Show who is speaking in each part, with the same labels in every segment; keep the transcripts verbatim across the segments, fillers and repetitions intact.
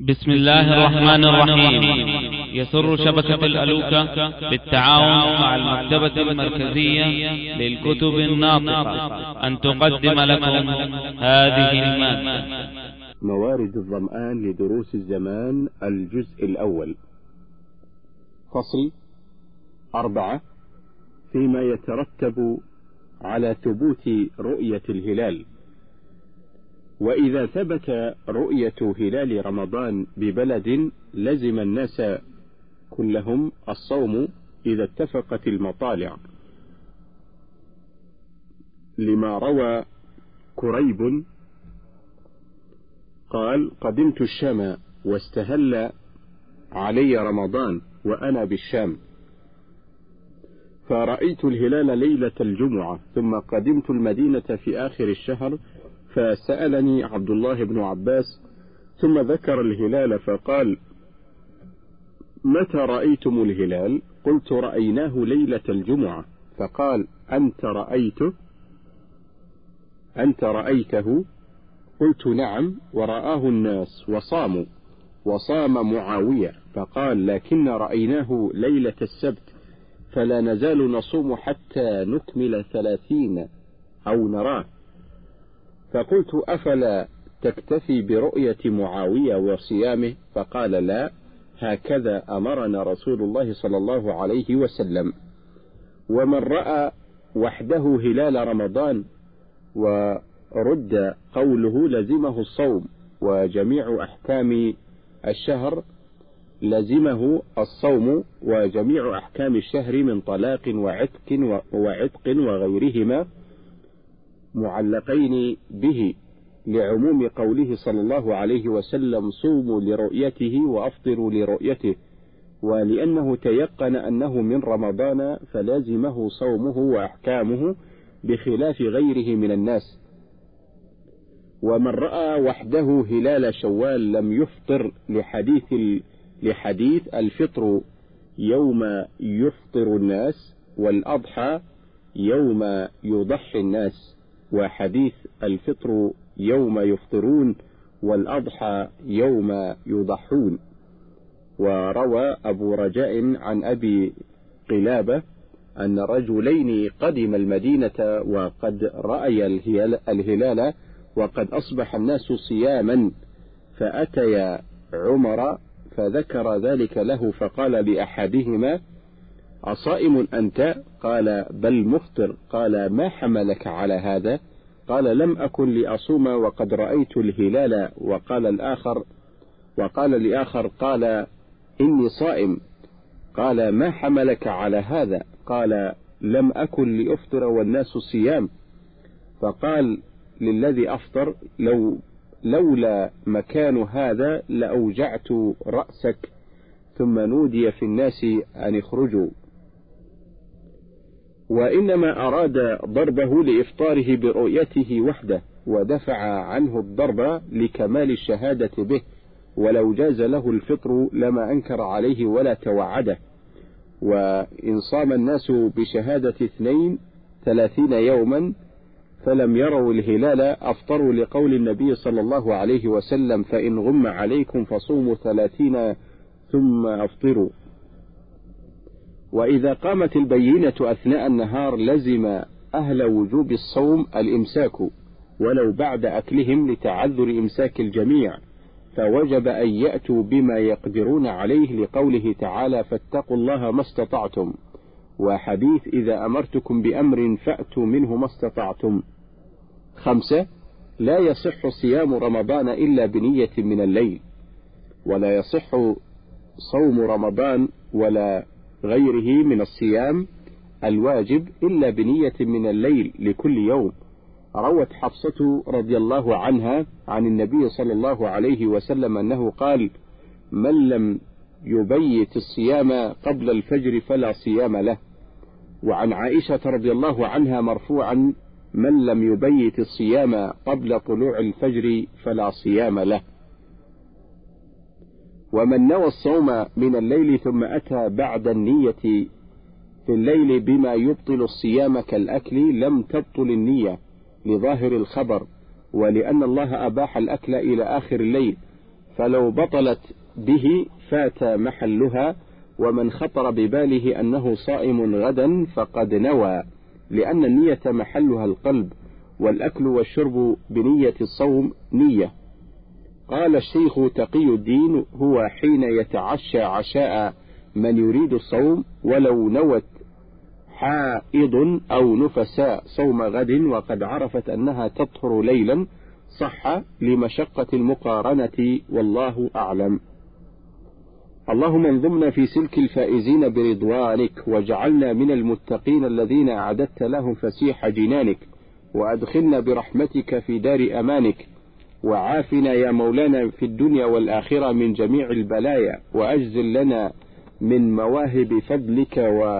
Speaker 1: بسم الله الرحمن الرحيم. يسر شبكة الألوكة بالتعاون مع المكتبة المركزية للكتب الناطقة أن تقدم لكم هذه المادة.
Speaker 2: موارد الظمآن لدروس الزمان، الجزء الأول. فصل أربعة: فيما يترتب على ثبوت رؤية الهلال. وإذا ثبت رؤية هلال رمضان ببلد لزم الناس كلهم الصوم إذا اتفقت المطالع، لما روى كريب قال: قدمت الشام واستهل علي رمضان وأنا بالشام، فرأيت الهلال ليلة الجمعة، ثم قدمت المدينة في آخر الشهر، فسألني عبد الله بن عباس ثم ذكر الهلال فقال: متى رأيتم الهلال؟ قلت: رأيناه ليلة الجمعة. فقال: أنت رأيته؟ أنت رأيته؟ قلت: نعم، ورآه الناس وصاموا، وصام معاوية. فقال: لكن رأيناه ليلة السبت، فلا نزال نصوم حتى نكمل ثلاثين أو نراه. فقلت: أفلا تكتفي برؤية معاوية وصيامه؟ فقال: لا، هكذا أمرنا رسول الله صلى الله عليه وسلم. ومن رأى وحده هلال رمضان ورد قوله لزمه الصوم، وجميع أحكام الشهر لزمه الصوم، وجميع أحكام الشهر من طلاق وعتق وعتق وغيرهما معلقين به، لعموم قوله صلى الله عليه وسلم: صوموا لرؤيته وأفطروا لرؤيته. ولأنه تيقن أنه من رمضان فلازمه صومه وأحكامه بخلاف غيره من الناس. ومن رأى وحده هلال شوال لم يفطر لحديث لحديث الفطر يوم يفطر الناس، والأضحى يوم يضحي الناس، وحديث الفطر يوم يفطرون والأضحى يوم يضحون. وروى أبو رجاء عن أبي قلابة أن رجلين قدم المدينة وقد رأي الهلال وقد أصبح الناس صياما، فأتيا عمر فذكر ذلك له، فقال لأحدهما: أصائم أنت؟ قال: بل مفطر. قال: ما حملك على هذا؟ قال: لم أكن لأصوم وقد رأيت الهلال. وقال الآخر وقال لآخر قال: إني صائم. قال: ما حملك على هذا؟ قال: لم أكن لأفطر والناس صيام. فقال للذي أفطر: لو لولا مكان هذا لأوجعت رأسك. ثم نودي في الناس أن اخرجوا. وإنما أراد ضربه لإفطاره برؤيته وحده، ودفع عنه الضرب لكمال الشهادة به، ولو جاز له الفطر لما أنكر عليه ولا توعده. وإن صام الناس بشهادة اثنين ثلاثين يوما فلم يروا الهلال أفطروا لقول النبي صلى الله عليه وسلم: فإن غم عليكم فصوموا ثلاثين ثم أفطروا. وإذا قامت البينة أثناء النهار لزم أهل وجوب الصوم الإمساك، ولو بعد أكلهم لتعذر إمساك الجميع، فوجب أن يأتوا بما يقدرون عليه لقوله تعالى: فاتقوا الله ما استطعتم، وحديث: إذا أمرتكم بأمر فأتوا منه ما استطعتم. خمسة: لا يصح صيام رمضان إلا بنية من الليل، ولا يصح صوم رمضان ولا غيره من الصيام الواجب إلا بنية من الليل لكل يوم. روت حفصة رضي الله عنها عن النبي صلى الله عليه وسلم أنه قال: من لم يبيت الصيام قبل الفجر فلا صيام له. وعن عائشة رضي الله عنها مرفوعا: من لم يبيت الصيام قبل طلوع الفجر فلا صيام له. ومن نوى الصوم من الليل ثم أتى بعد النية في الليل بما يبطل الصيام كالأكل لم تبطل النية، لظاهر الخبر، ولأن الله أباح الأكل إلى آخر الليل، فلو بطلت به فات محلها، ومن خطر بباله أنه صائم غدا فقد نوى، لأن النية محلها القلب، والأكل والشرب بنية الصوم نية. قال الشيخ تقي الدين: هو حين يتعشى عشاء من يريد الصوم ولو نوت حائض أو نفساء صوم غد وقد عرفت أنها تطهر ليلا، صح لمشقة المقارنة، والله أعلم. اللهم انظمنا في سلك الفائزين برضوانك، واجعلنا من المتقين الذين أعددت لهم فسيح جنانك، وأدخلنا برحمتك في دار أمانك، وعافنا يا مولانا في الدنيا والآخرة من جميع البلايا، وأجزل لنا من مواهب فضلك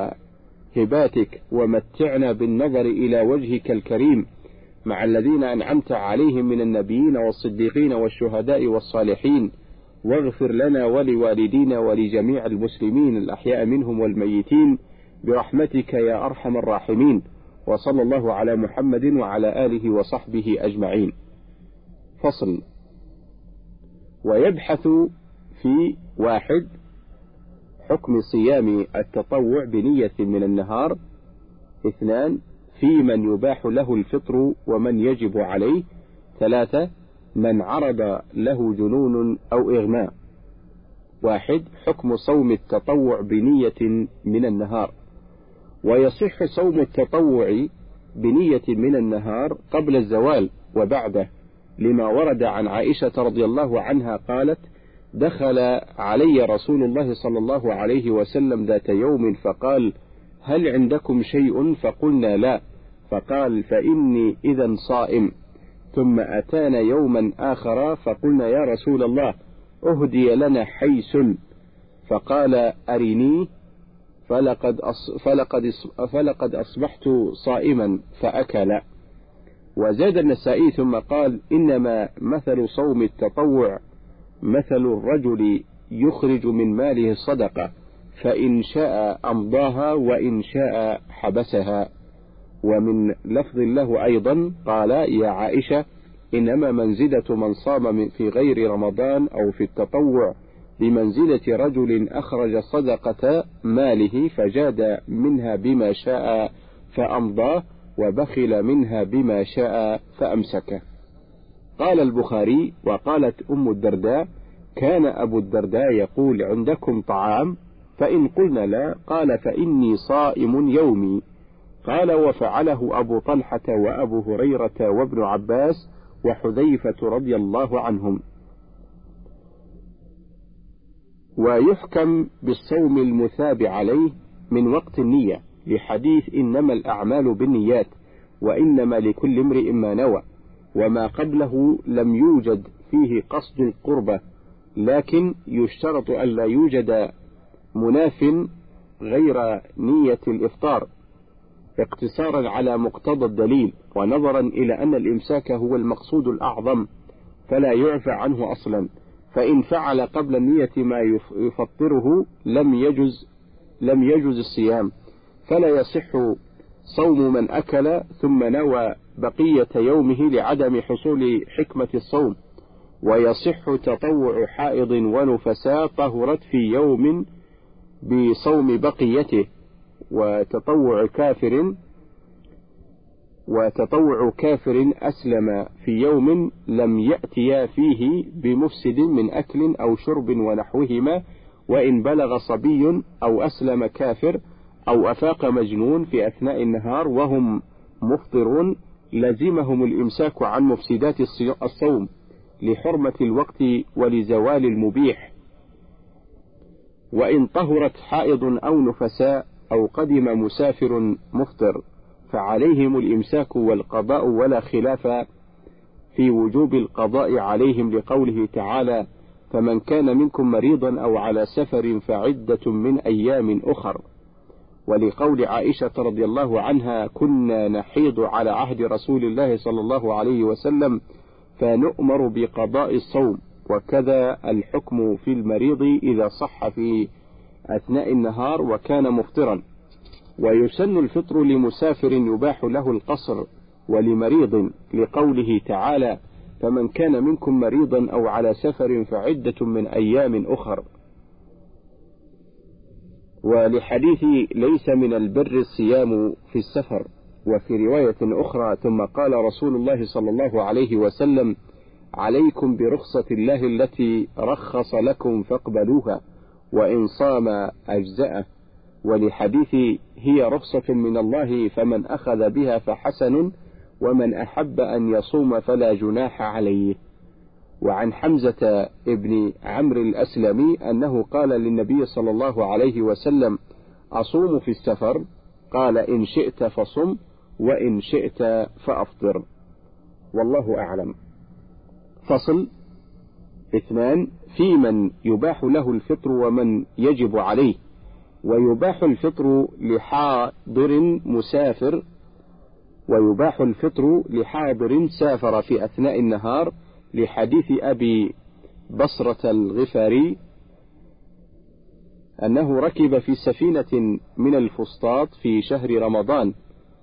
Speaker 2: وهباتك، ومتعنا بالنظر إلى وجهك الكريم مع الذين أنعمت عليهم من النبيين والصديقين والشهداء والصالحين، واغفر لنا ولوالدينا ولجميع المسلمين الأحياء منهم والميتين برحمتك يا أرحم الراحمين. وصلى الله على محمد وعلى آله وصحبه أجمعين. فصل. ويبحث في واحد حكم صيام التطوع بنية من النهار. اثنان في من يباح له الفطر ومن يجب عليه. ثلاثة من عرض له جنون أو إغماء. واحد حكم صوم التطوع بنية من النهار. ويصح صوم التطوع بنية من النهار قبل الزوال وبعده، لما ورد عن عائشة رضي الله عنها قالت: دخل علي رسول الله صلى الله عليه وسلم ذات يوم فقال: هل عندكم شيء؟ فقلنا لا، فقال: فإني إذا صائم. ثم أتانا يوما آخر فقلنا: يا رسول الله أهدي لنا حيس، فقال: أرنيه، فلقد, أص فلقد, فلقد أصبحت صائما، فأكل. وزاد النسائي ثم قال: إنما مثل صوم التطوع مثل الرجل يخرج من ماله الصدقة، فإن شاء أمضاها وإن شاء حبسها. ومن لفظ له أيضا قال: يا عائشة إنما منزلة من صام في غير رمضان أو في التطوع بمنزلة رجل أخرج صدقة ماله فجاد منها بما شاء فأمضاه، وبخل منها بما شاء فأمسكه. قال البخاري: وقالت أم الدرداء: كان أبو الدرداء يقول: عندكم طعام؟ فإن قلنا لا، قال: فإني صائم يومي. قال: وفعله أبو طلحة وأبو هريرة وابن عباس وحذيفة رضي الله عنهم. ويحكم بالصوم المثاب عليه من وقت النية، لحديث إنما الأعمال بالنيات وإنما لكل امرئ ما نوى، وما قبله لم يوجد فيه قصد القربة، لكن يشترط ألا يوجد مناف غير نية الإفطار، اقتصارا على مقتضى الدليل، ونظرا إلى أن الإمساك هو المقصود الأعظم فلا يعفى عنه أصلا، فإن فعل قبل النية ما يفطره لم يجز لم يجز الصيام، فلا يصح صوم من أكل ثم نوى بقية يومه لعدم حصول حكمة الصوم. ويصح تطوع حائض ونفساء طهرت في يوم بصوم بقيته، وتطوع كافر وتطوع كافر أسلم في يوم لم يأتيا فيه بمفسد من أكل أو شرب ونحوهما، وإن بلغ صبي أو أسلم كافر أو أفاق مجنون في أثناء النهار وهم مفطرون لزمهم الإمساك عن مفسدات الصوم لحرمة الوقت ولزوال المبيح. وإن طهرت حائض أو نفساء أو قدم مسافر مفطر فعليهم الإمساك والقضاء، ولا خلاف في وجوب القضاء عليهم، لقوله تعالى: فمن كان منكم مريضا أو على سفر فعدة من أيام أخر، ولقول عائشة رضي الله عنها: كنا نحيض على عهد رسول الله صلى الله عليه وسلم فنؤمر بقضاء الصوم. وكذا الحكم في المريض إذا صح في أثناء النهار وكان مفطرا. ويسن الفطر لمسافر يباح له القصر ولمريض، لقوله تعالى: فمن كان منكم مريضا أو على سفر فعدة من أيام أخر. ولحديث ليس من البر الصيام في السفر. وفي رواية أخرى ثم قال رسول الله صلى الله عليه وسلم عليكم برخصة الله التي رخص لكم فاقبلوها وإن صام أجزأه. ولحديث هي رخصة من الله فمن أخذ بها فحسن ومن أحب أن يصوم فلا جناح عليه. وعن حمزة ابن عمرو الأسلمي أنه قال للنبي صلى الله عليه وسلم أصوم في السفر؟ قال إن شئت فصم وإن شئت فأفطر. والله أعلم. فصل اثنان في من يباح له الفطر ومن يجب عليه. ويباح الفطر لحاضر مسافر ويباح الفطر لحاضر سافر في أثناء النهار لحديث أبي بصرة الغفاري أنه ركب في سفينة من الفسطاط في شهر رمضان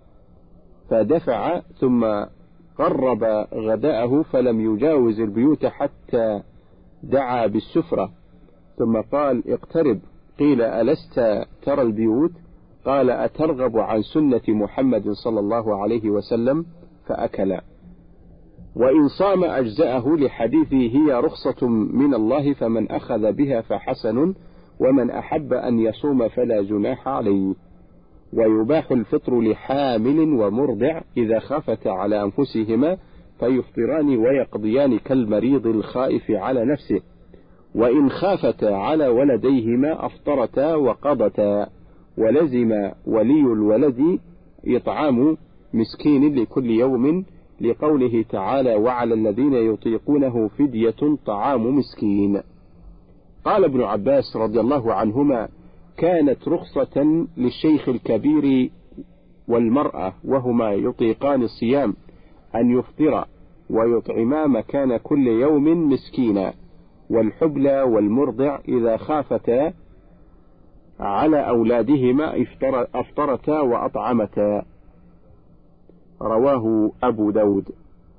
Speaker 2: فدفع ثم قرب غداءه فلم يجاوز البيوت حتى دعا بالسفرة ثم قال اقترب. قيل ألست ترى البيوت؟ قال أترغب عن سنة محمد صلى الله عليه وسلم؟ فأكل. وإن صام أجزأه لحديث هي رخصة من الله فمن أخذ بها فحسن ومن أحب أن يصوم فلا جناح عليه. ويباح الفطر لحامل ومرضع إذا خافتا على أنفسهما فيفطران ويقضيان كالمريض الخائف على نفسه. وإن خافتا على ولديهما أفطرتا وقضتا. ولزم ولي الولد إطعام مسكين لكل يوم لقوله تعالى وعلى الذين يطيقونه فدية طعام مسكين. قال ابن عباس رضي الله عنهما كانت رخصة للشيخ الكبير والمرأة وهما يطيقان الصيام أن يفطر ويطعما مكان كل يوم مسكينا. والحبلى والمرضع إذا خافتا على أولادهما أفطرتا وأطعمتا. رواه أبو داود.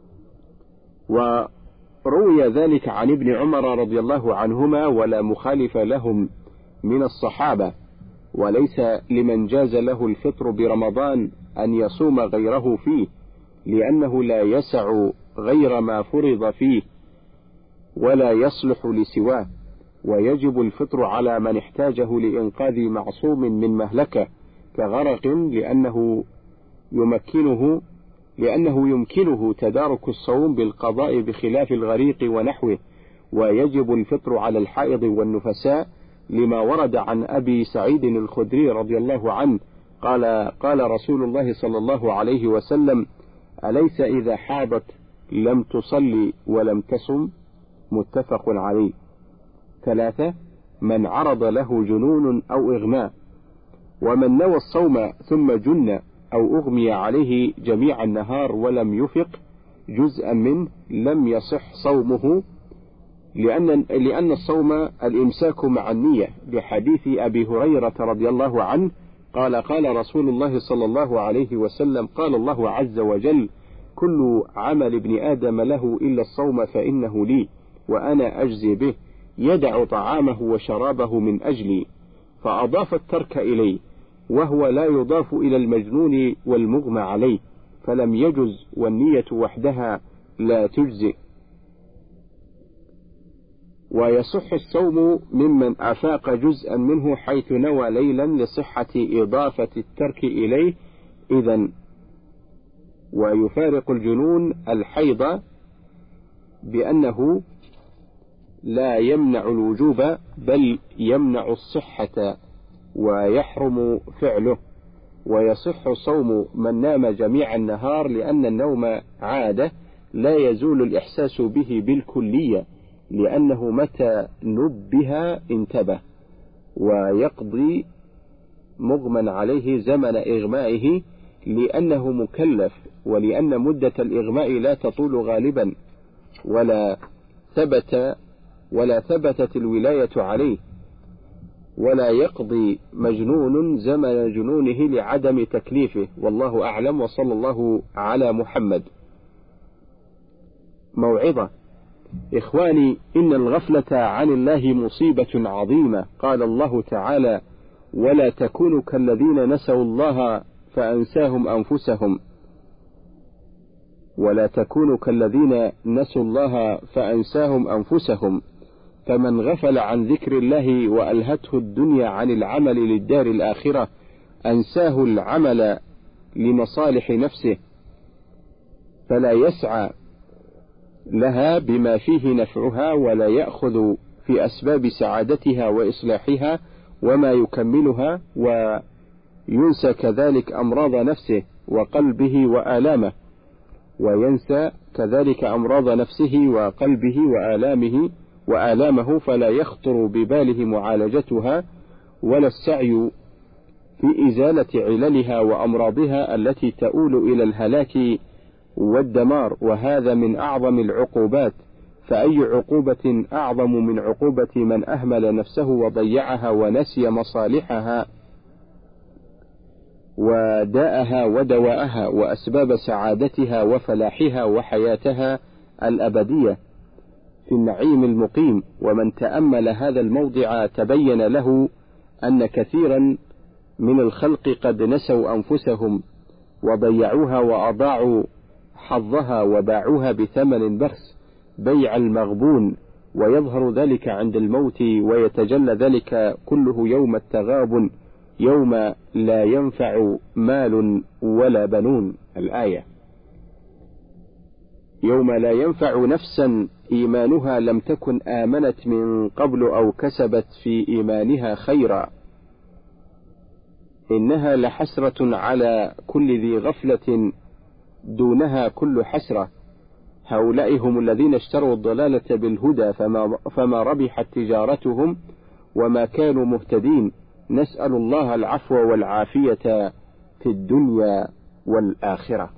Speaker 2: وروي ذلك عن ابن عمر رضي الله عنهما ولا مخالف لهم من الصحابة. وليس لمن جاز له الفطر برمضان أن يصوم غيره فيه لأنه لا يسع غير ما فرض فيه ولا يصلح لسواه. ويجب الفطر على من احتاجه لإنقاذ معصوم من مهلكة كغرق لأنه يمكنه لأنه يمكنه تدارك الصوم بالقضاء بخلاف الغريق ونحوه. ويجب الفطر على الحائض والنفساء لما ورد عن أبي سعيد الخدري رضي الله عنه قال قال رسول الله صلى الله عليه وسلم أليس إذا حاضت لم تصلي ولم تصم؟ متفق عليه. ثلاثة من عرض له جنون أو إغماء. ومن نوى الصوم ثم جن أو أغمي عليه جميع النهار ولم يفق جزءا منه لم يصح صومه لأن, لأن الصوم الإمساك مع النية لحديث أبي هريرة رضي الله عنه قال قال رسول الله صلى الله عليه وسلم قال الله عز وجل كل عمل ابن آدم له إلا الصوم فإنه لي وأنا أجزي به يدع طعامه وشرابه من أجلي. فأضاف الترك إليه وهو لا يضاف إلى المجنون والمغمى عليه فلم يجز والنية وحدها لا تجزئ. ويصح الصوم ممن أفاق جزءا منه حيث نوى ليلا لصحة إضافة الترك إليه إذن. ويفارق الجنون الحيض بأنه لا يمنع الوجوب بل يمنع الصحة ويحرم فعله. ويصح صوم من نام جميع النهار لأن النوم عادة لا يزول الإحساس به بالكلية لأنه متى نبه انتبه. ويقضي مغمى عليه زمن إغمائه لأنه مكلف ولأن مدة الإغماء لا تطول غالبا ولا ثبت ولا ثبتت الولاية عليه. ولا يقضي مجنون زمن جنونه لعدم تكليفه. والله أعلم وصلى الله على محمد. موعظة. إخواني، إن الغفلة عن الله مصيبة عظيمة. قال الله تعالى: ولا تكونوا كالذين نسوا الله فأنساهم أنفسهم ولا تكونوا كالذين نسوا الله فأنساهم أنفسهم فمن غفل عن ذكر الله وألهته الدنيا عن العمل للدار الآخرة أنساه العمل لمصالح نفسه، فلا يسعى لها بما فيه نفعها ولا يأخذ في أسباب سعادتها وإصلاحها وما يكملها، وينسى كذلك أمراض نفسه وقلبه وآلامه وينسى كذلك أمراض نفسه وقلبه وآلامه وآلامه فلا يخطر بباله معالجتها ولا السعي في إزالة عللها وأمراضها التي تؤول إلى الهلاك والدمار، وهذا من أعظم العقوبات. فأي عقوبة أعظم من عقوبة من أهمل نفسه وضيعها ونسي مصالحها وداءها ودواءها وأسباب سعادتها وفلاحها وحياتها الأبدية في النعيم المقيم. ومن تأمل هذا الموضع تبين له أن كثيرا من الخلق قد نسوا أنفسهم وضيعوها وأضاعوا حظها وباعوها بثمن بخس بيع المغبون، ويظهر ذلك عند الموت ويتجلى ذلك كله يوم التغابن، يوم لا ينفع مال ولا بنون. الآية: يوم لا ينفع نفسا إيمانها لم تكن آمنت من قبل أو كسبت في إيمانها خيرا، إنها لحسرة على كل ذي غفلة دونها كل حسرة. هؤلاء هم الذين اشتروا الضلالة بالهدى فما, فما ربحت تجارتهم وما كانوا مهتدين. نسأل الله العفو والعافية في الدنيا والآخرة.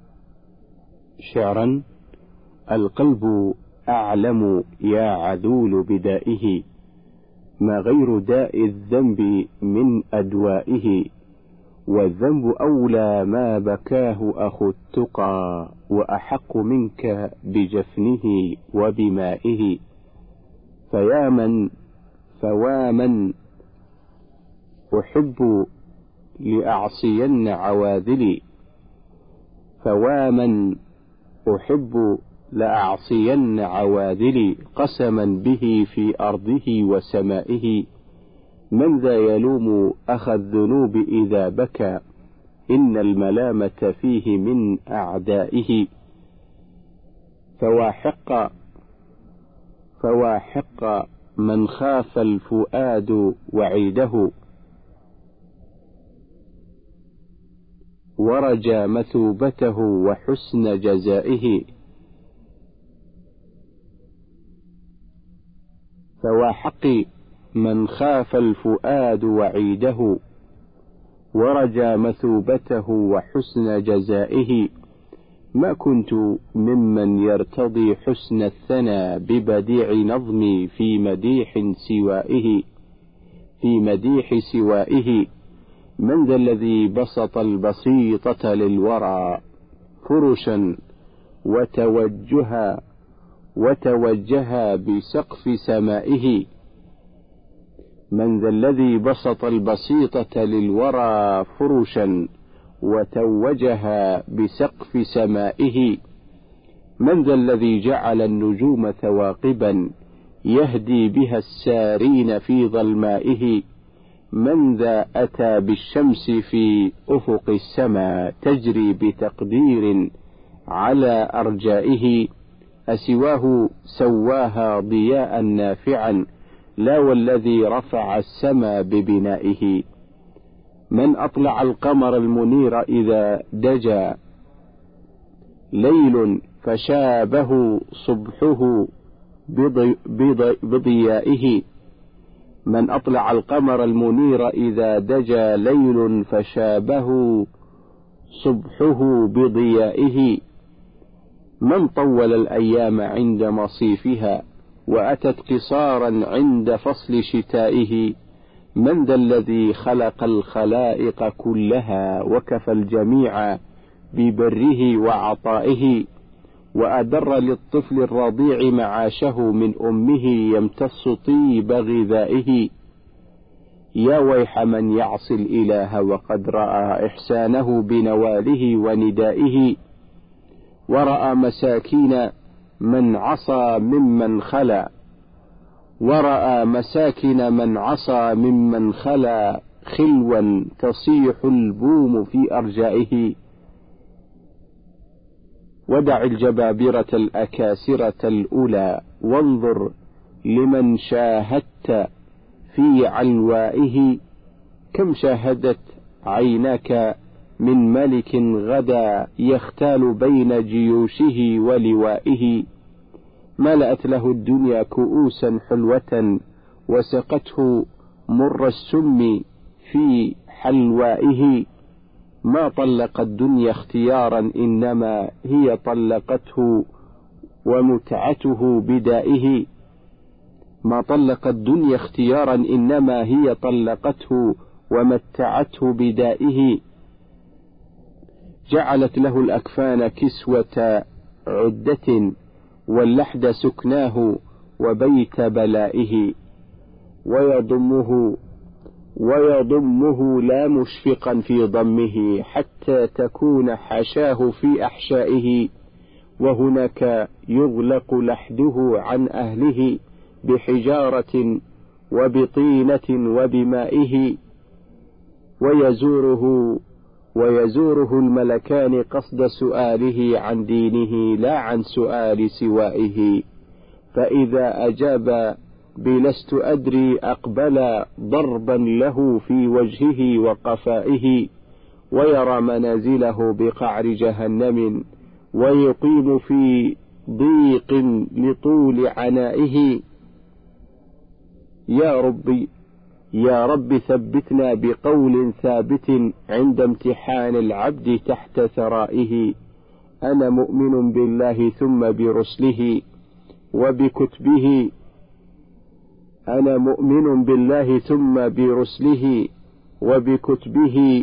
Speaker 2: شعرا: القلب أعلم يا عذول بدائه، ما غير داء الذنب من أدوائه، والذنب أولى ما بكاه أخو التقى، وأحق منك بجفنه وبمائه. فيا من فوامن أحب لأعصين عواذلي فوامن أحب لأعصين عواذلي قسما به في أرضه وسمائه. من ذا يلوم أخا الذنوب إذا بكى، إن الملامة فيه من أعدائه. فواحق فواحق من خاف الفؤاد وعيده، ورجى مثوبته وحسن جزائه. فواحق من خاف الفؤاد وعيده، ورجى مثوبته وحسن جزائه. ما كنت ممن يرتضي حسن الثنى ببديع نظمي في مديح سوائه في مديح سوائه. من ذا الذي بسط البسيطة للورى فرشا وتوجها وتوجها بسقف سمائه. من ذا الذي بسط البسيطة للورى فرشا وتوجها بسقف سمائه. من ذا الذي جعل النجوم ثواقبا يهدي بها السارين في ظلمائه. من ذا أتى بالشمس في أفق السماء تجري بتقدير على أرجائه. أسواه سواها ضياء نافعا، لا والذي رفع السماء ببنائه. من أطلع القمر المنير إذا دجى ليل فشابه صبحه بضي بضي بضيائه. من أطلع القمر المنير إذا دجى ليل فشابه صبحه بضيائه. من طول الأيام عند مصيفها وأتت قصارا عند فصل شتائه. من ذا الذي خلق الخلائق كلها وكفى الجميع ببره وعطائه، وأدر للطفل الرضيع معاشه من أمه يمتص طيب غذائه. يا ويح من يعصي الإله وقد رأى إحسانه بنواله وندائه، ورأى مساكين من عصى ممن خلا، ورأى مساكن من عصى ممن خلا، خلوا تصيح البوم في أرجائه. ودع الجبابرة الأكاسرة الأولى، وانظر لمن شاهدت في علوائه. كم شاهدت عيناك من ملك غدا يختال بين جيوشه ولوائه. ملأت له الدنيا كؤوسا حلوة، وسقته مر السم في حلوائه. ما طلق الدنيا اختيارا، إنما هي طلقته ومتعته بدائه. ما طلق الدنيا اختيارا، إنما هي طلقته ومتعته بدائه. جعلت له الأكفان كسوة عدة، واللحد سكناه وبيت بلائه. ويضمه ويضمه لا مشفقا في ضمه، حتى تكون حشاه في أحشائه. وهناك يغلق لحده عن أهله بحجارة وبطينة وبمائه. ويزوره ويزوره الملكان قصد سؤاله عن دينه، لا عن سؤال سوائه. فإذا أجاب بلست أدري، أقبل ضربا له في وجهه وقفائه. ويرى منازله بقعر جهنم، ويقيم في ضيق لطول عنائه. يا ربي يا رب ثبتنا بقول ثابت عند امتحان العبد تحت ثرائه. أنا مؤمن بالله ثم برسله وبكتبه أنا مؤمن بالله ثم برسله وبكتبه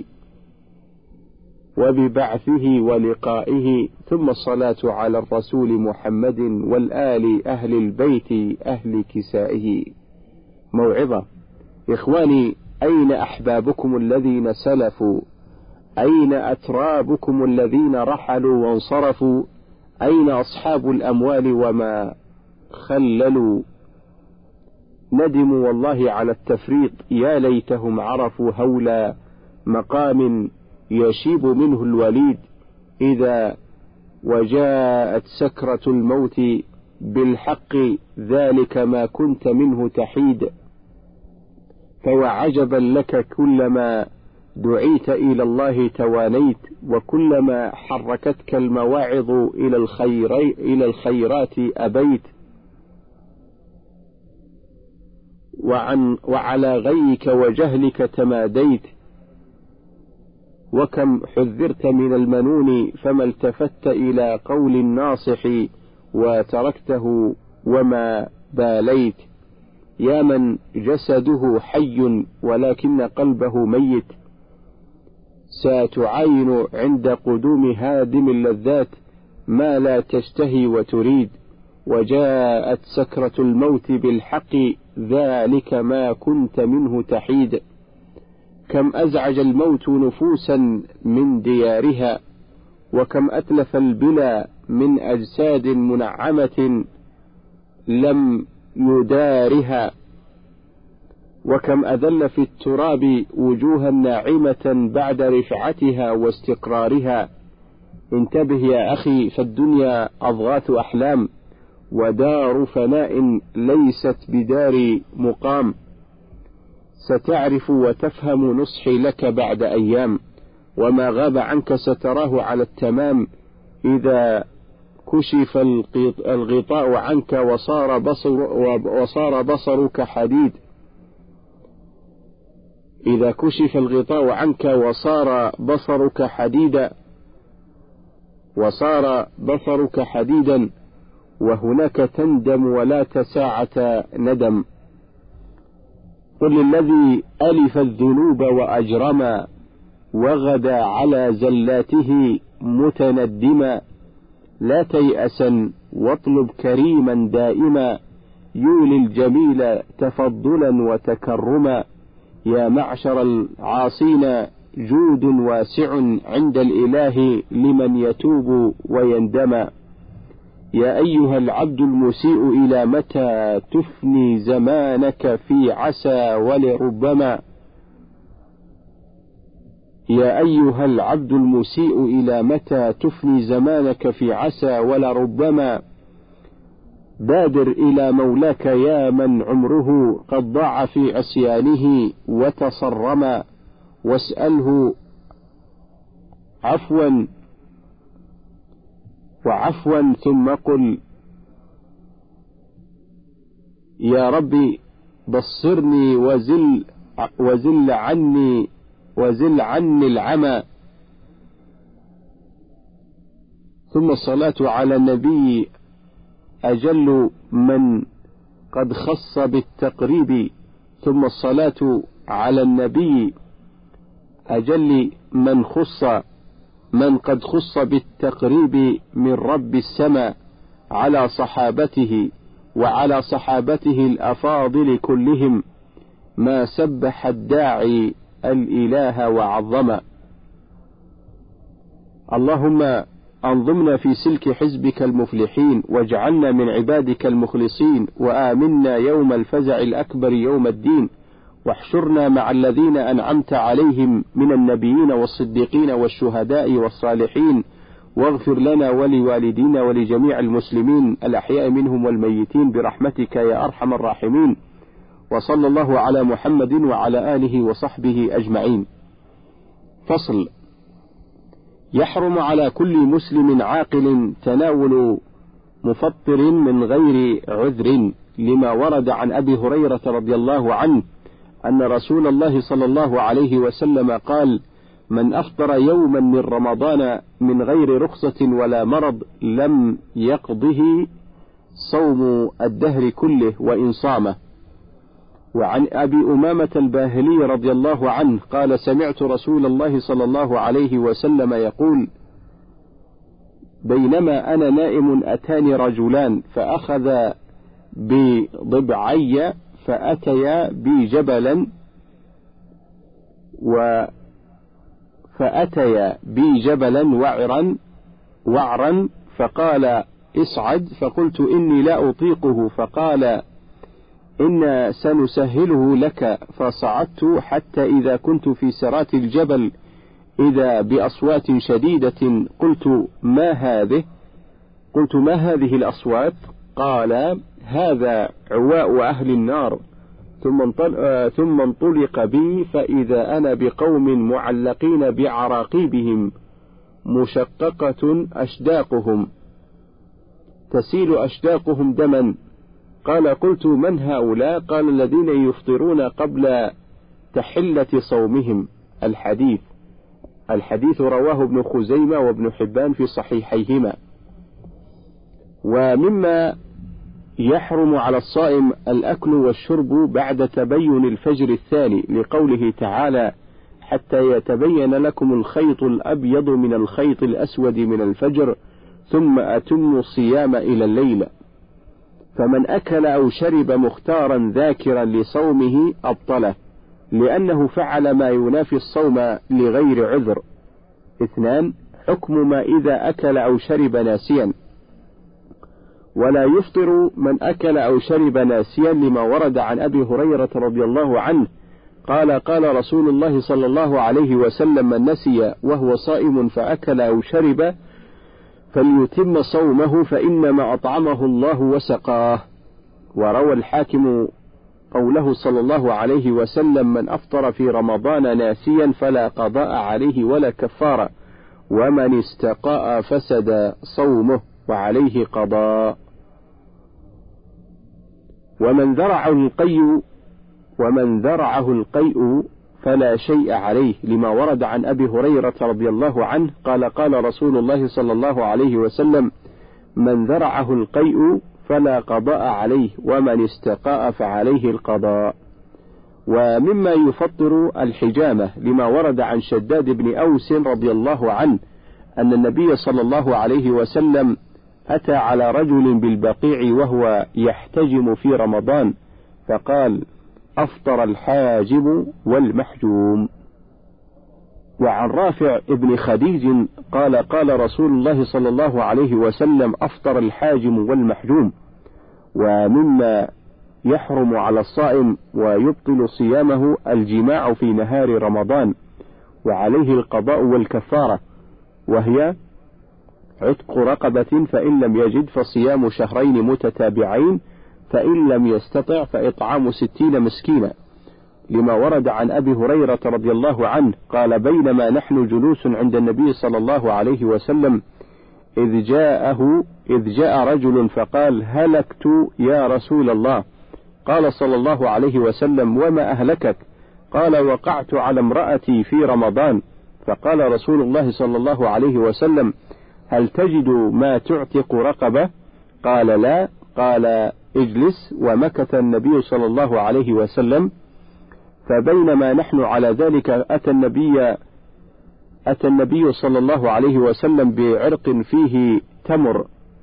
Speaker 2: وببعثه ولقائه. ثم الصلاة على الرسول محمد والآل أهل البيت أهل كسائه. موعظة. إخواني، أين أحبابكم الذين سلفوا؟ أين أترابكم الذين رحلوا وانصرفوا؟ أين أصحاب الأموال وما خللوا؟ ندموا والله على التفريط، يا ليتهم عرفوا هول مقام يشيب منه الوليد إذا وجاءت سكرة الموت بالحق، ذلك ما كنت منه تحيد. فوعجبا لك، كلما دعيت إلى الله توانيت، وكلما حركتك المواعظ إلى الخير إلى الخيرات أبيت. وعن وعلى غيك وجهلك تماديت. وكم حذرت من المنون، فما التفت إلى قول الناصح وتركته وما باليت. يا من جسده حي ولكن قلبه ميت، ستعاين عند قدوم هادم اللذات ما لا تشتهي وتريد. وجاءت سكرة الموت بالحق، ذلك ما كنت منه تحيد. كم أزعج الموت نفوسا من ديارها، وكم أتلف البلا من أجساد منعمة لم يدارها. وكم أذل في التراب وجوها ناعمة بعد رفعتها واستقرارها. انتبه يا أخي، فالدنيا أضغاث أحلام، ودار فناء ليست بدار مقام. ستعرف وتفهم نصحي لك بعد أيام، وما غاب عنك ستراه على التمام. إذا كشف الغطاء عنك وصار, بصر وصار بصرك حديد إذا كشف الغطاء عنك وصار بصرك حديدا وصار بصرك حديدا وهناك تندم ولا تساعة ندم. قل للذي ألف الذنوب وأجرما، وغدا على زلاته متندما. لا تيأسا واطلب كريما دائما يولي الجميل تفضلا وتكرما. يا معشر العاصين جود واسع عند الإله لمن يتوب ويندم. يا أيها العبد المسيء إلى متى تفني زمانك في عسى ولربما. يا أيها العبد المسيء إلى متى تفني زمانك في عسى ولربما. بادر إلى مولاك يا من عمره قد ضاع في عصيانه وتصرما. واسأله عفوا وعفوا ثم قل يا ربي بصرني وزل وزل عني وزل عني العمى. ثم الصلاة على النبي أجل من قد خص بالتقريب. ثم الصلاة على النبي أجل من خص من قد خص بالتقريب من رب السماء، على صحابته وعلى صحابته الأفاضل كلهم، ما سبح الداعي الإله وعظما. اللهم أنظمنا في سلك حزبك المفلحين، واجعلنا من عبادك المخلصين، وآمنا يوم الفزع الأكبر يوم الدين، واحشرنا مع الذين أنعمت عليهم من النبيين والصديقين والشهداء والصالحين، واغفر لنا ولوالدينا ولجميع المسلمين الأحياء منهم والميتين برحمتك يا أرحم الراحمين. وصلى الله على محمد وعلى آله وصحبه أجمعين. فصل. يحرم على كل مسلم عاقل تناول مفطر من غير عذر، لما ورد عن أبي هريرة رضي الله عنه أن رسول الله صلى الله عليه وسلم قال: من أفطر يوما من رمضان من غير رخصة ولا مرض لم يقضه صوم الدهر كله وإن صامه. وعن أبي أمامة الباهلي رضي الله عنه قال: سمعت رسول الله صلى الله عليه وسلم يقول: بينما أنا نائم أتاني رجلان فأخذ بضبعي فأتيا بي جبلا و فأتيا بي جبلا وعرا وعرا فقال: اصعد. فقلت: إني لا أطيقه. فقال: إنا سنسهله لك. فصعدت حتى إذا كنت في سرات الجبل إذا بأصوات شديدة. قلت: ما هذه؟ قلت: ما هذه الأصوات؟ قال: هذا عواء أهل النار. ثم انطلق بي فإذا أنا بقوم معلقين بعراقيبهم مشققة أشداقهم تسيل أشداقهم دما. قال: قلت: من هؤلاء؟ قال: الذين يفطرون قبل تحلة صومهم. الحديث الحديث رواه ابن خزيمة وابن حبان في صحيحيهما. ومما يحرم على الصائم الأكل والشرب بعد تبين الفجر الثاني، لقوله تعالى: حتى يتبين لكم الخيط الأبيض من الخيط الأسود من الفجر ثم أتموا الصيام إلى الليل. فمن أكل أو شرب مختارا ذاكرا لصومه أبطله، لأنه فعل ما ينافي الصوم لغير عذر. اثنان. حكم ما إذا أكل أو شرب ناسيا. ولا يفطر من أكل أو شرب ناسيا، لما ورد عن أبي هريرة رضي الله عنه قال: قال رسول الله صلى الله عليه وسلم: من نسي وهو صائم فأكل أو شرب فليتم صومه فإنما أطعمه الله وسقاه. وروى الحاكم قوله صلى الله عليه وسلم: من أفطر في رمضان ناسيا فلا قضاء عليه ولا كفارة، ومن استقاء فسد صومه وعليه قضاء. ومن ذرعه القيء ومن ذرعه القيء فلا شيء عليه، لما ورد عن أبي هريرة رضي الله عنه قال: قال رسول الله صلى الله عليه وسلم: من ذرعه القيء فلا قضاء عليه، ومن استقاء فعليه القضاء. ومما يفطر الحجامة، لما ورد عن شداد بن أوس رضي الله عنه أن النبي صلى الله عليه وسلم أتى على رجل بالبقيع وهو يحتجم في رمضان فقال: أفطر الحاجم والمحجوم. وعن رافع ابن خديج قال: قال رسول الله صلى الله عليه وسلم: أفطر الحاجم والمحجوم. ومما يحرم على الصائم ويبطل صيامه الجماع في نهار رمضان، وعليه القضاء والكفارة، وهي عتق رقبة، فإن لم يجد فصيام شهرين متتابعين، فإن لم يستطع فإطعام ستين مسكينا، لما ورد عن أبي هريرة رضي الله عنه قال: بينما نحن جلوس عند النبي صلى الله عليه وسلم إذ جاءه إذ جاء رجل فقال: هلكت يا رسول الله. قال صلى الله عليه وسلم: وما أهلكك؟ قال: وقعت على امرأتي في رمضان. فقال رسول الله صلى الله عليه وسلم: هل تجد ما تعتق رقبة؟ قال: لا. قال: اجلس. ومكث النبي صلى الله عليه وسلم. فبينما نحن على ذلك أتى النبي أتى النبي صلى الله عليه وسلم بعرق فيه تمر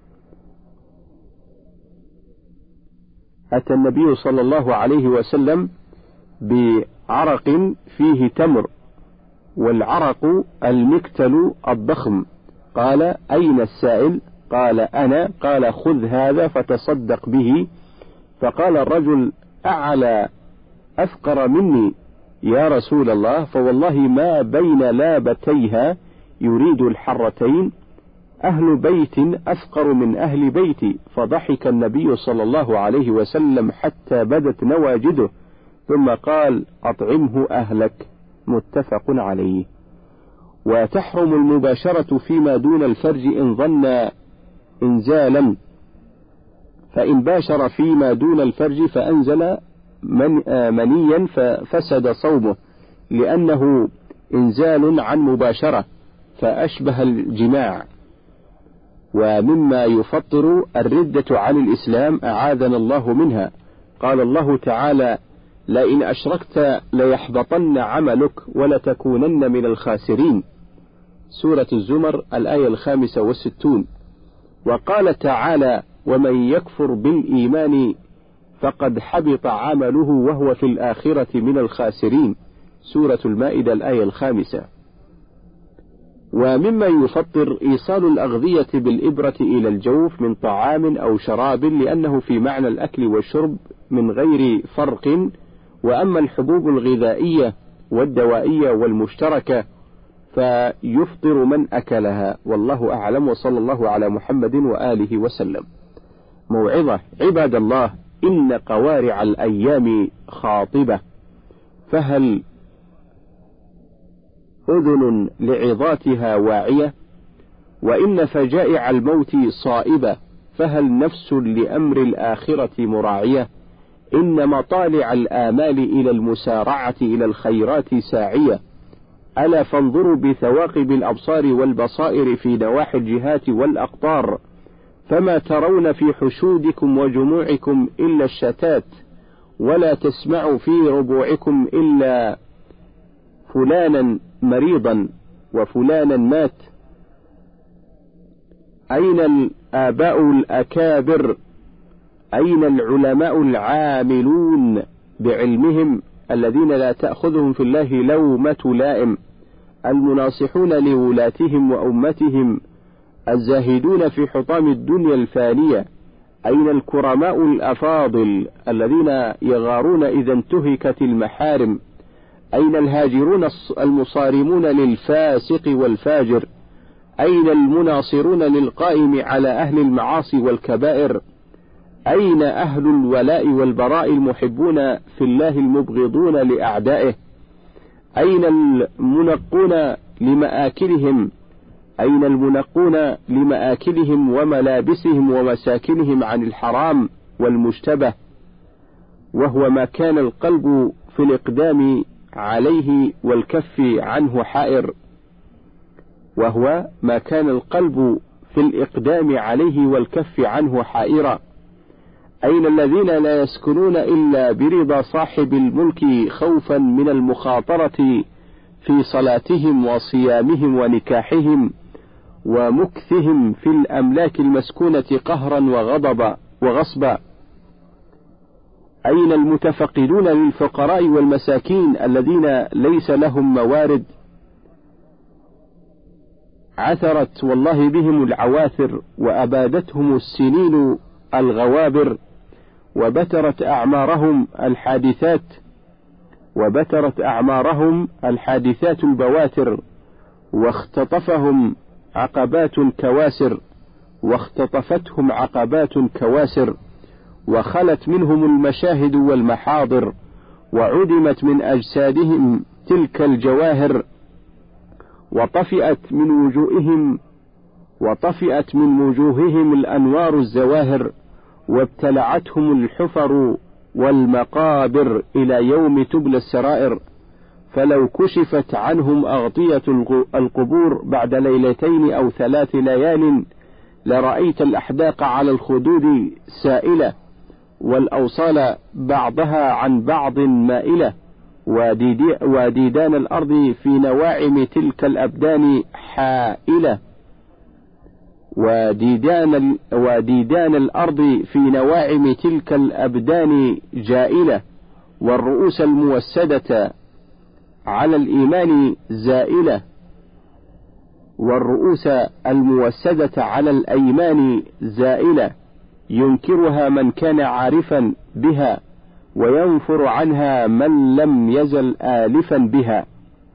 Speaker 2: أتى النبي صلى الله عليه وسلم بعرق فيه تمر، والعرق المكتل الضخم. قال: أين السائل؟ قال: أنا. قال: خذ هذا فتصدق به. فقال الرجل: أعلى أفقر مني يا رسول الله، فوالله ما بين لابتيها يريد الحرتين أهل بيت أفقر من أهل بيتي. فضحك النبي صلى الله عليه وسلم حتى بدت نواجده، ثم قال: أطعمه أهلك. متفق عليه. وتحرم المباشرة فيما دون الفرج إن ظن إنزالا، فإن باشر فيما دون الفرج فأنزل من منيا ففسد صومه، لأنه إنزال عن مباشرة فأشبه الجماع. ومما يفطر الردة عن الإسلام أعاذنا الله منها. قال الله تعالى: لئن أشركت ليحبطن عملك ولتكونن من الخاسرين. سورة الزمر الآية الخامسة والستون. وقال تعالى: ومن يكفر بالإيمان فقد حبط عمله وهو في الآخرة من الخاسرين. سورة المائدة الآية الخامسة. ومما يفطر إيصال الأغذية بالإبرة إلى الجوف من طعام أو شراب، لأنه في معنى الأكل والشرب من غير فرق. وأما الحبوب الغذائية والدوائية والمشتركة فيفطر من أكلها، والله أعلم، وصلى الله على محمد وآله وسلم. موعظة: عباد الله، إن قوارع الأيام خاطبة، فهل أذن لعظاتها واعية؟ وإن فجائع الموت صائبة، فهل نفس لأمر الآخرة مراعية؟ إن مطالع الآمال إلى المسارعة إلى الخيرات ساعية، ألا فانظروا بثواقب الأبصار والبصائر في نواحي الجهات والأقطار، فما ترون في حشودكم وجموعكم إلا الشتات، ولا تسمعوا في ربوعكم إلا فلانا مريضا وفلانا مات. أين الآباء الأكابر؟ أين العلماء العاملون بعلمهم الذين لا تأخذهم في الله لومة لائم، المناصحون لولاتهم وأمتهم، الزاهدون في حطام الدنيا الفانية؟ أين الكرماء الأفاضل الذين يغارون إذا انتهكت المحارم؟ أين الهاجرون المصارمون للفاسق والفاجر؟ أين المناصرون للقائم على أهل المعاصي والكبائر؟ أين أهل الولاء والبراء المحبون في الله المبغضون لأعدائه؟ أين المنقون لمآكلهم أين المنقون لمآكلهم وملابسهم ومساكنهم عن الحرام والمشتبه، وهو ما كان القلب في الإقدام عليه والكف عنه حائر وهو ما كان القلب في الإقدام عليه والكف عنه حائرا. أين الذين لا يسكنون إلا برضا صاحب الملك خوفا من المخاطرة في صلاتهم وصيامهم ونكاحهم ومكثهم في الأملاك المسكونة قهرا وغضبا وغصبا. أين المتفقدون للفقراء والمساكين الذين ليس لهم موارد؟ عثرت والله بهم العواثر، وأبادتهم السنين الغوابر، وبترت أعمارهم الحادثات وبترت أعمارهم الحادثات البواتر، واختطفهم عقبات كواسر واختطفتهم عقبات كواسر، وخلت منهم المشاهد والمحاضر، وعدمت من أجسادهم تلك الجواهر، وطفئت من وجوههم وطفئت من وجوههم الأنوار الزواهر، وابتلعتهم الحفر والمقابر إلى يوم تبلى السرائر. فلو كشفت عنهم أغطية القبور بعد ليلتين أو ثلاث ليال لرأيت الأحداق على الخدود سائلة، والأوصال بعضها عن بعض مائلة، وديدان الأرض في نواعم تلك الأبدان حائلة وديدان, وديدان الأرض في نواعم تلك الأبدان جائلة، والرؤوس الموسدة على الإيمان زائلة والرؤوس الموسدة على الأيمان زائلة، ينكرها من كان عارفا بها، وينفر عنها من لم يزل آلفا بها.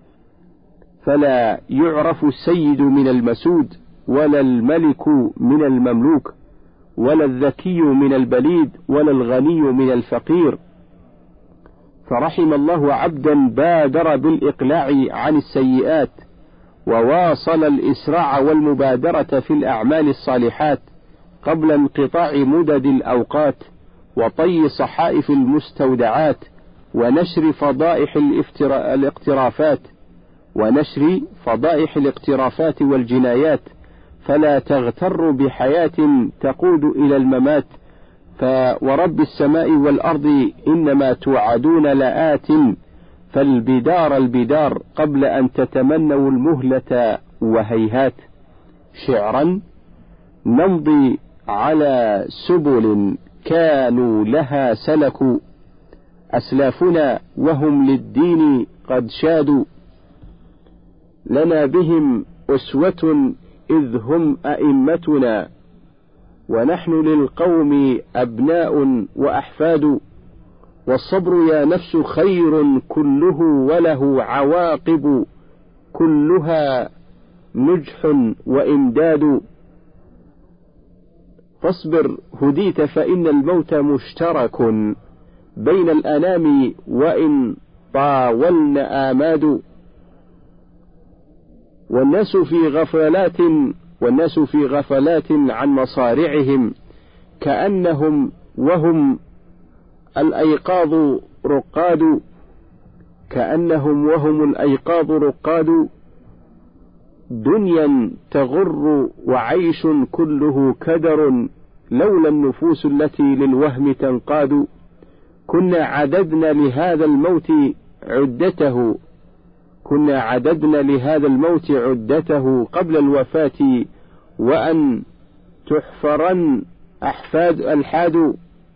Speaker 2: فلا يعرف السيد من المسود، ولا الملك من المملوك، ولا الذكي من البليد، ولا الغني من الفقير. فرحم الله عبدا بادر بالإقلاع عن السيئات، وواصل الإسراع والمبادرة في الأعمال الصالحات قبل انقطاع مدد الأوقات، وطي صحائف المستودعات، ونشر فضائح الاقترافات ونشر فضائح الاقترافات والجنايات. فلا تغتر بحياة تقود إلى الممات، فورب السماء والأرض إنما توعدون لآت، فالبدار البدار قبل أن تتمنوا المهلة وهيهات. شعرا: نمضي على سبل كانوا لها سلكوا، أسلافنا وهم للدين قد شادوا، لنا بهم أسوة إذ هم أئمتنا، ونحن للقوم أبناء وأحفاد. والصبر يا نفس خير كله، وله عواقب كلها نجح وإمداد. فاصبر هديت فإن الموت مشترك بين الأنام، وإن طاولن آماد. والناس في غفلات والناس في غفلات عن مصارعهم، كأنهم وهم الأيقاظ رقاد كأنهم وهم الأيقاظ رقاد. دنيا تغر وعيش كله كدر، لولا النفوس التي للوهم تنقاد. كنا عددنا لهذا الموت عدته كنا عددنا لهذا الموت عدته قبل الوفاة، وأن تحفرن أحفاد الحاد.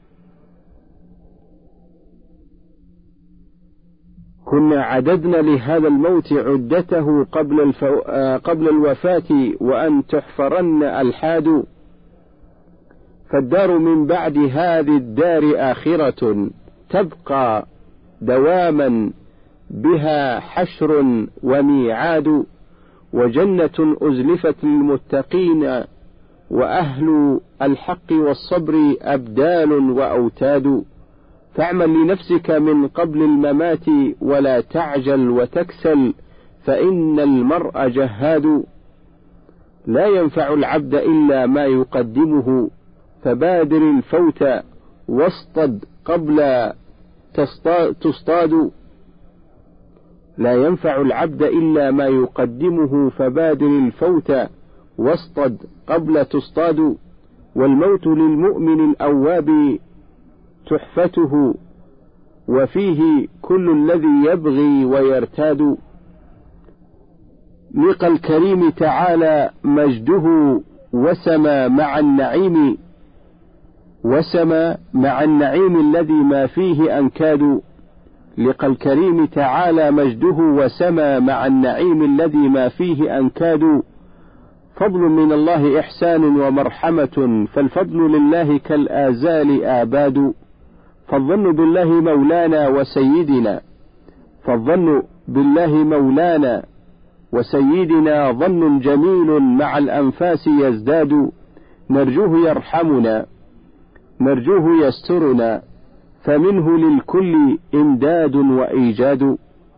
Speaker 2: كنا عددنا لهذا الموت عدته قبل, الفو... قبل الوفاة، وأن تحفرن الحاد. فالدار من بعد هذه الدار آخرة، تبقى دواما بها حشر وميعاد. وجنة أزلفت للمتقين، وأهل الحق والصبر أبدال وأوتاد. فاعمل لنفسك من قبل الممات، ولا تعجل وتكسل، فإن المرء جهاد. لا ينفع العبد إلا ما يقدمه، فبادر الفوت واصطد قبل تصطاد. لا ينفع العبد إلا ما يقدمه، فبادر الفوت واصطد قبل تصطاد. والموت للمؤمن الأواب تحفته، وفيه كل الذي يبغي ويرتاد. لقى الكريم تعالى مجده وسما مع النعيم وسما مع النعيم الذي ما فيه أنكاد. لقى الكريم تعالى مجده وسما مع النعيم الذي ما فيه أنكاد. فضل من الله إحسان ومرحمة، فالفضل لله كالآزال آباد. فالظن بالله مولانا وسيدنا فالظن بالله مولانا وسيدنا ظن جميل مع الأنفاس يزداد. نرجوه يرحمنا نرجوه يسترنا، فمنه للكل إمداد وإيجاد.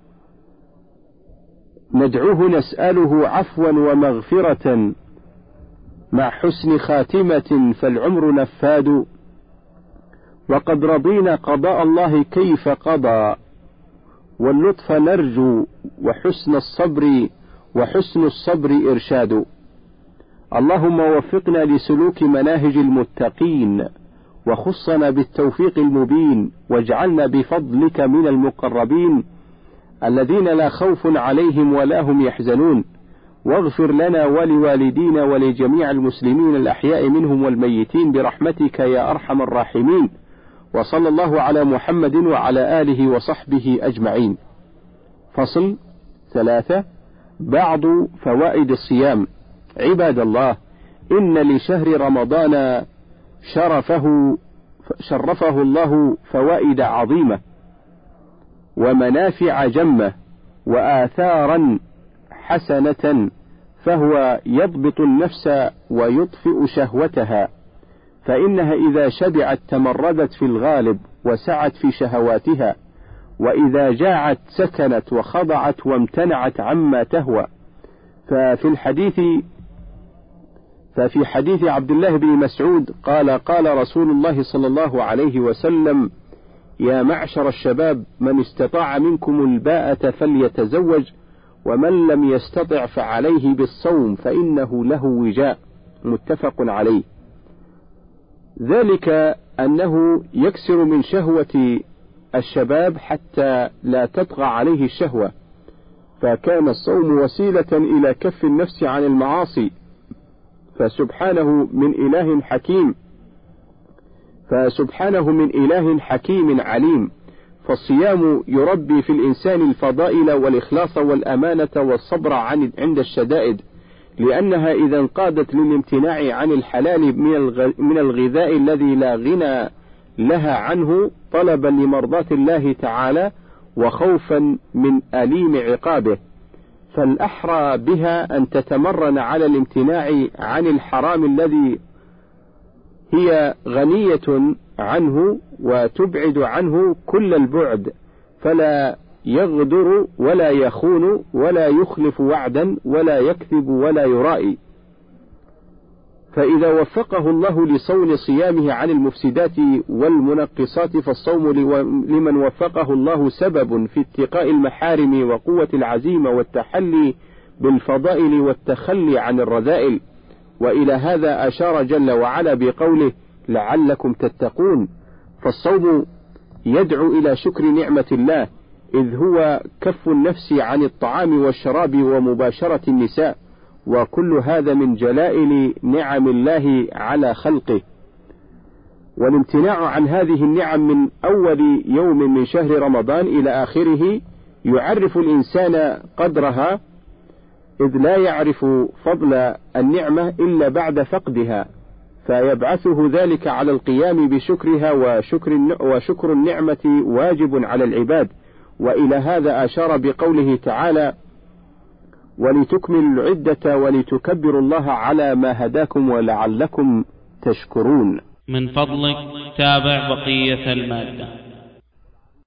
Speaker 2: ندعوه نسأله عفوا ومغفرة مع حسن خاتمة، فالعمر نفاد. وقد رضينا قضاء الله كيف قضى، واللطف نرجو وحسن الصبر وحسن الصبر إرشاد. اللهم وفقنا لسلوك مناهج المتقين، وخصنا بالتوفيق المبين، واجعلنا بفضلك من المقربين الذين لا خوف عليهم ولا هم يحزنون. واغفر لنا ولوالدينا ولجميع المسلمين الأحياء منهم والميتين برحمتك يا أرحم الراحمين. وصلى الله على محمد وعلى آله وصحبه أجمعين. فصل ثلاثة. بعض فوائد الصيام. عباد الله، إن لشهر رمضان شرفه شرفه الله فوائد عظيمة ومنافع جمة وآثارا حسنة، فهو يضبط النفس ويطفئ شهوتها، فإنها إذا شبعت تمردت في الغالب وسعت في شهواتها، وإذا جاعت سكنت وخضعت وامتنعت عما تهوى. ففي الحديث ففي حديث عبد الله بن مسعود قال قال رسول الله صلى الله عليه وسلم: يا معشر الشباب، من استطاع منكم الباءة فليتزوج، ومن لم يستطع فعليه بالصوم فإنه له وجاء. متفق عليه. ذلك أنه يكسر من شهوة الشباب حتى لا تطغى عليه الشهوة، فكان الصوم وسيلة إلى كف النفس عن المعاصي، فسبحانه من إله حكيم فسبحانه من إله حكيم عليم. فالصيام يربي في الإنسان الفضائل والإخلاص والأمانة والصبر عن عند الشدائد، لأنها إذا انقادت للامتناع عن الحلال من الغذاء الذي لا غنى لها عنه، طلبا لمرضاة الله تعالى وخوفا من أليم عقابه، فالأحرى بها أن تتمرن على الامتناع عن الحرام الذي هي غنية عنه، وتبعد عنه كل البعد، فلا يغدر ولا يخون ولا يخلف وعدا ولا يكذب ولا يرائي. فإذا وفقه الله لصون صيامه عن المفسدات والمنقصات، فالصوم لمن وفقه الله سبب في اتقاء المحارم وقوة العزيمة والتحلي بالفضائل والتخلي عن الرذائل. وإلى هذا أشار جل وعلا بقوله: لعلكم تتقون. فالصوم يدعو إلى شكر نعمة الله، إذ هو كف النفس عن الطعام والشراب ومباشرة النساء، وكل هذا من جلائل نعم الله على خلقه. والامتناع عن هذه النعم من أول يوم من شهر رمضان إلى آخره يعرف الإنسان قدرها، إذ لا يعرف فضل النعمة إلا بعد فقدها، فيبعثه ذلك على القيام بشكرها، وشكر, وشكر النعمة واجب على العباد. وإلى هذا أشار بقوله تعالى: ولتكملوا العدة ولتكبروا الله على ما هداكم ولعلكم تشكرون.
Speaker 1: من فضلك تابع بقية المادة.